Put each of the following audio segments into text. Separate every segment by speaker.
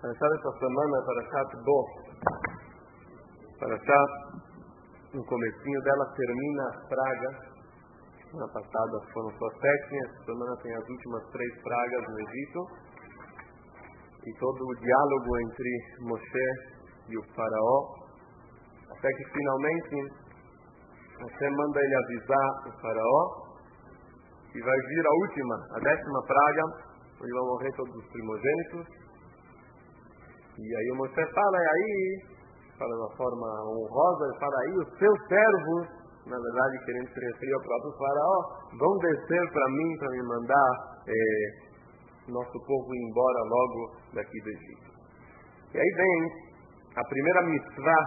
Speaker 1: Parashat essa semana é Parashat Bo. Parashat, no comecinho dela, termina as pragas. Na passada foram só 7, essa semana tem as últimas 3 pragas no Egito. E todo o diálogo entre Moshe e o faraó, até que finalmente Moshe manda ele avisar o faraó que vai vir a última, a 10ª praga, onde vão morrer todos os primogênitos. E aí o Moshe fala, fala de uma forma honrosa, ele fala, aí os seus servos, na verdade querendo se referir ao próprio faraó, vão descer para mim, para me mandar nosso povo ir embora logo daqui do Egito. E aí vem a primeira mitzvah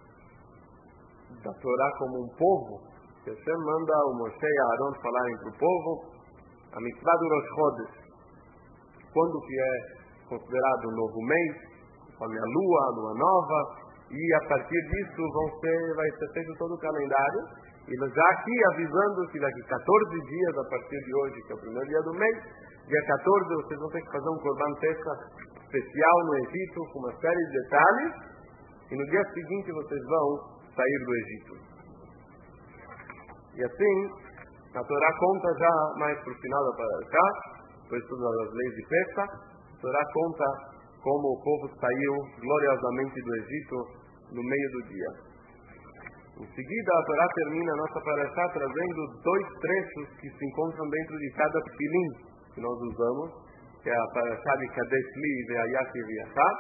Speaker 1: da Torá como um povo, que Hashem manda o Moshe e Aaron falarem para o povo, a mitzvah do Rosh Chodesh, quando que é considerado um novo mês, conforme a lua nova, e a partir disso vai ser feito todo o calendário, e já aqui avisando que daqui 14 dias, a partir de hoje, que é o primeiro dia do mês, dia 14, vocês vão ter que fazer um Korban Pesach especial no Egito, com uma série de detalhes, e no dia seguinte vocês vão sair do Egito. E assim, a Torá conta já mais para o final da Parashá, depois de todas as leis de Pesach, a Torá conta como o povo saiu gloriosamente do Egito no meio do dia. Em seguida, a Torá termina a nossa Parashá trazendo 2 trechos que se encontram dentro de cada tefilim que nós usamos, que é a Parashá de Kadesh Li e Ve'ayat e Ve'yachá,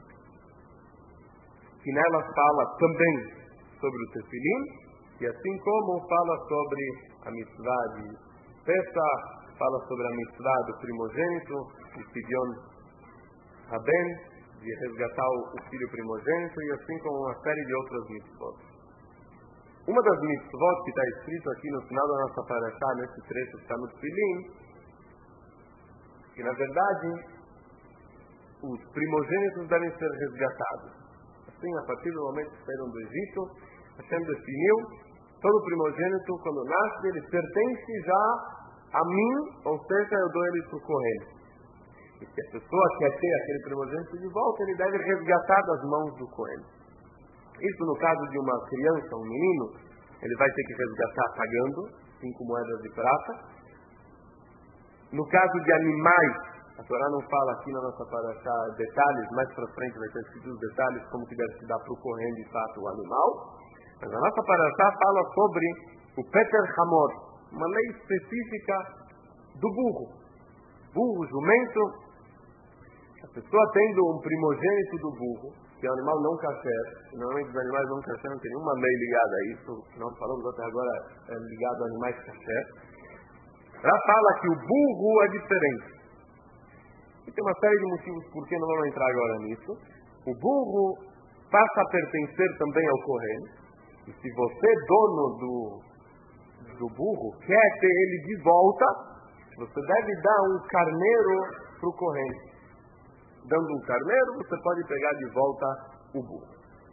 Speaker 1: que nela fala também sobre o tefilim, e assim como fala sobre a mitzvah de Pesach, fala sobre a mitzvah do primogênito, de Pidyon Haben, de resgatar o filho primogênito, e assim como uma série de outras mitzvot. Uma das mitzvot que está escrito aqui no final da nossa parashá, nesse trecho que está no Tfilim, que na verdade os primogênitos devem ser resgatados. Assim, a partir do momento que saíram do Egito, Hashem definiu, todo primogênito, quando nasce, ele pertence já a mim, ou seja, eu dou ele para o Kohen. E se a pessoa quer ter aquele primogênito de volta, ele deve resgatar das mãos do Kohen. Isso no caso de uma criança, um menino, ele vai ter que resgatar pagando 5 moedas de prata. No caso de animais, a Torá não fala aqui na nossa parashá detalhes, mais para frente vai ter escrito os detalhes como que deve se dar para o Kohen de fato o animal. Mas a nossa parashá fala sobre o Peter Hamor, uma lei específica do burro. Burro, jumento. A pessoa tendo um primogênito do burro, que é um animal não kasher, normalmente os animais não kasher não tem nenhuma lei ligada a isso, o que nós falamos até agora é ligado a animais kasher. Ela fala que o burro é diferente. E tem uma série de motivos por que não vamos entrar agora nisso. O burro passa a pertencer também ao Kohen, e se você, dono do burro, quer ter ele de volta, você deve dar um carneiro para o Kohen. Dando um carneiro, você pode pegar de volta o burro.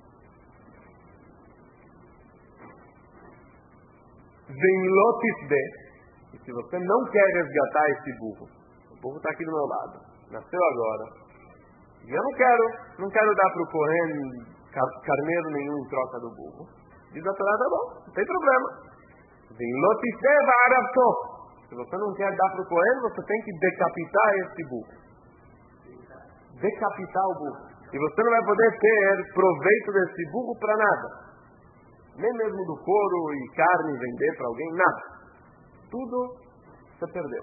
Speaker 1: Vem lotisde, e se você não quer resgatar esse burro, o burro está aqui do meu lado, nasceu agora, e eu não quero dar para o Kohen carneiro nenhum em troca do burro. Diz a Torá, tá bom, não tem problema. Vem lotisde va'aravto. Se você não quer dar para o Kohen, você tem que decapitar esse burro. Decapitar o burro. E você não vai poder ter proveito desse burro para nada. Nem mesmo do couro e carne vender para alguém, nada. Tudo você perdeu.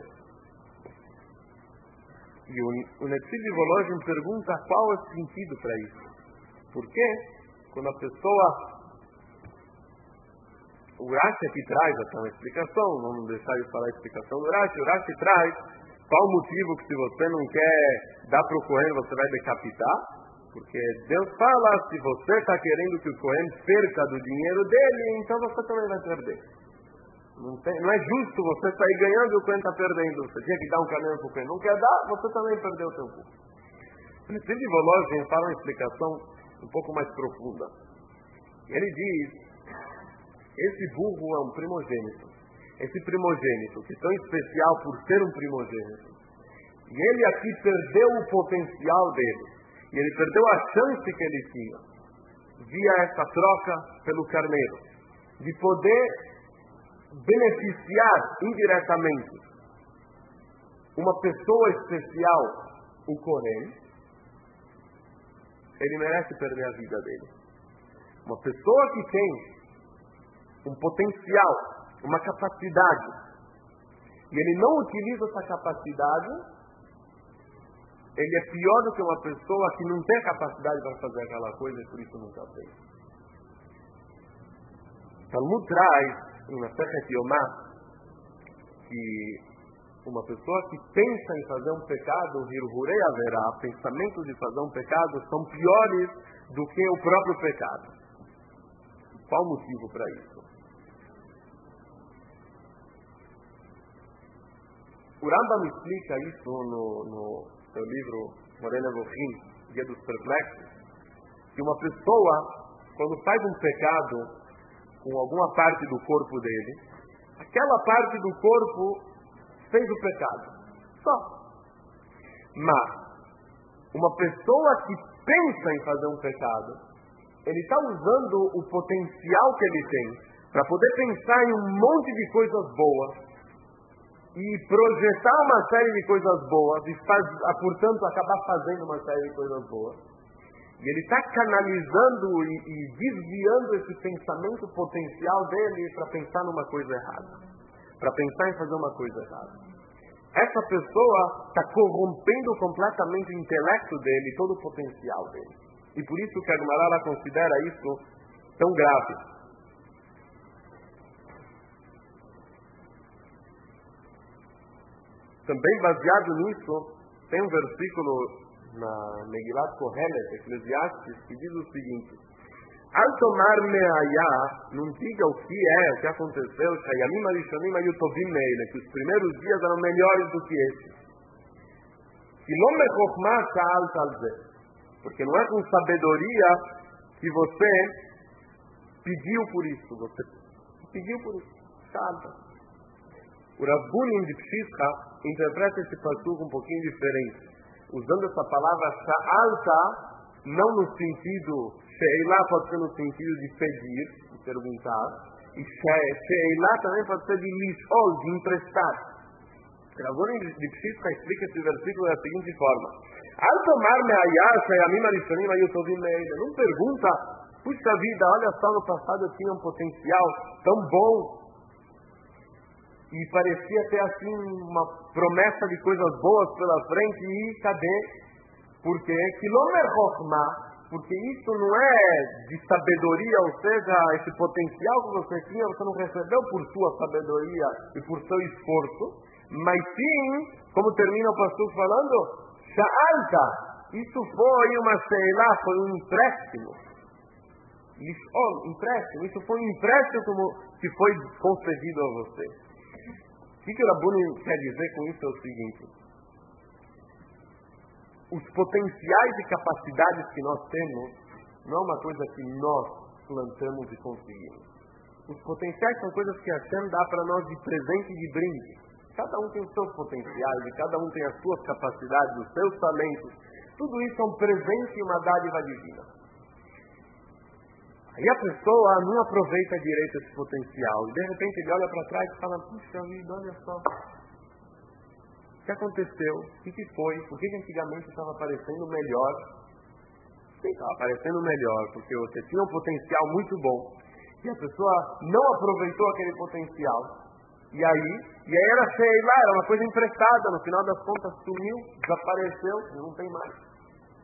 Speaker 1: E o Netziv de Volozhin pergunta qual é o sentido para isso. Porque quando a pessoa... O Rashi aqui traz até uma explicação, vamos deixar de falar a explicação do Rashi. O Rashi traz qual o motivo que se você não quer dar para o Kohen, você vai decapitar. Porque Deus fala, se você está querendo que o Kohen perca do dinheiro dele, então você também vai perder. Não é justo você sair ganhando e o Kohen está perdendo. Você tinha que dar um carneiro para o Kohen. Não quer dar, você também perdeu o seu burro. O Netziv de Volozhin fala uma explicação um pouco mais profunda. Ele diz... Esse burro é um primogênito. Esse primogênito, que é tão especial por ser um primogênito, e ele aqui perdeu o potencial dele. E ele perdeu a chance que ele tinha, via essa troca pelo carneiro, de poder beneficiar indiretamente uma pessoa especial, o Kohen. Ele merece perder a vida dele. Uma pessoa que tem um potencial, uma capacidade, e ele não utiliza essa capacidade, ele é pior do que uma pessoa que não tem capacidade para fazer aquela coisa e por isso nunca fez. Talmud traz, em Masechet Yomá, que uma pessoa que pensa em fazer um pecado, hirhurei haverá, pensamentos de fazer um pecado são piores do que o próprio pecado. Qual o motivo para isso? O Rambam explica isso no seu livro Moreh Nevuchim, Guia dos Perplexos, que uma pessoa, quando faz um pecado com alguma parte do corpo dele, aquela parte do corpo fez o pecado. Só. Mas, uma pessoa que pensa em fazer um pecado, ele está usando o potencial que ele tem para poder pensar em um monte de coisas boas e projetar uma série de coisas boas e, portanto, acabar fazendo uma série de coisas boas. E ele está canalizando e desviando esse pensamento potencial dele para pensar numa coisa errada, para pensar em fazer uma coisa errada. Essa pessoa está corrompendo completamente o intelecto dele, todo o potencial dele. E por isso que a Gemara considera isso tão grave. Também baseado nisso, tem um versículo na Megilat Kohelet, Eclesiastes, que diz o seguinte: Al tomar me'ayá, não diga o que aconteceu, Shayamim Arishonim Ayu Tovim Meile, que os primeiros dias eram melhores do que esses. Que não me chokhmah sha'al talzeh, porque não é com sabedoria que você pediu por isso, você pediu por isso, sha'al. O Rav Bunim de Pshischa interpreta esse passuco um pouquinho diferente, usando essa palavra sha'alta, não no sentido, she'ilá pode ser no sentido de pedir, de perguntar, e she'ilá também pode ser de lishol, de emprestar. O Rav Bunim de Pshischa explica esse versículo da seguinte forma: Al tomar me'ayah shayamim arishonim ayu tovim me'ele. Não pergunta, puxa vida, olha só, no passado eu tinha um potencial tão bom, e parecia ter assim uma promessa de coisas boas pela frente, e cadê? Porque Kilomer Chokhmah, porque isso não é de sabedoria, ou seja, esse potencial que você tinha, você não recebeu por sua sabedoria e por seu esforço, mas sim, como termina o pastor falando, Sha'alta, isso foi uma sheilá, foi um empréstimo. Empréstimo, isso foi um empréstimo que foi concedido a você. O que o Rabuni quer dizer com isso é o seguinte: os potenciais e capacidades que nós temos não é uma coisa que nós plantamos e conseguimos. Os potenciais são coisas que a Hashem dá para nós de presente e de brinde. Cada um tem os seus potenciais, e cada um tem as suas capacidades, os seus talentos. Tudo isso é um presente e uma dádiva divina. Aí a pessoa não aproveita direito esse potencial. E de repente ele olha para trás e fala: puxa vida, olha só. O que aconteceu? O que foi? Por que antigamente estava parecendo melhor? Sim, estava parecendo melhor, porque você tinha um potencial muito bom. E a pessoa não aproveitou aquele potencial. E aí era sheilá, era uma coisa emprestada. No final das contas sumiu, desapareceu, não tem mais.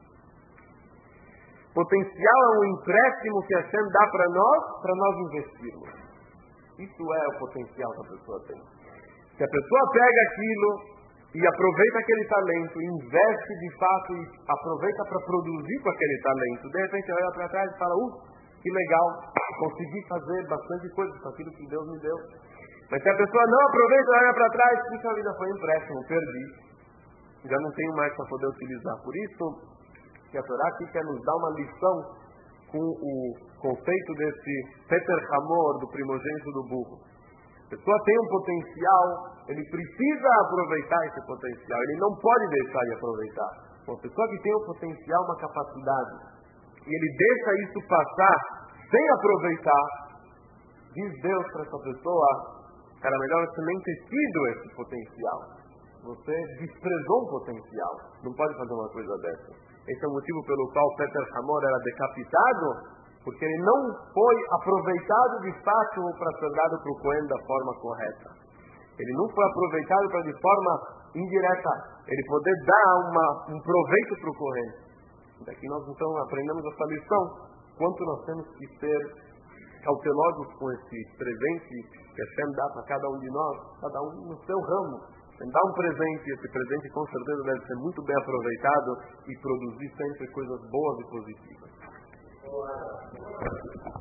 Speaker 1: Potencial é um empréstimo que a Hashem dá para nós investirmos. Isso é o potencial que a pessoa tem. Se a pessoa pega aquilo e aproveita aquele talento, investe de fato e aproveita para produzir com aquele talento, de repente olha para trás e fala: que legal, consegui fazer bastante coisa com aquilo que Deus me deu. Mas se a pessoa não aproveita e olha para trás, puxa, a vida foi um empréstimo, perdi. Já não tenho mais para poder utilizar. Por isso que a Torá aqui quer nos dar uma lição com o conceito desse Peter Hamor, do primogênito do burro. A pessoa tem um potencial, ele precisa aproveitar esse potencial, ele não pode deixar de aproveitar. Uma pessoa que tem um potencial, uma capacidade, e ele deixa isso passar sem aproveitar, diz Deus para essa pessoa: cara, melhor você nem ter tido esse potencial. Você desprezou um potencial. Não pode fazer uma coisa dessa. Esse é o motivo pelo qual Peter Hamor era decapitado, porque ele não foi aproveitado de fato para ser dado para o Cohen da forma correta. Ele não foi aproveitado para, de forma indireta, ele poder dar um proveito para o Cohen. Daqui nós então aprendemos essa lição. Quanto nós temos que ser cautelosos com esse presente que Hashem dá para cada um de nós, cada um no seu ramo. Dá um presente, esse presente com certeza deve ser muito bem aproveitado e produzir sempre coisas boas e positivas.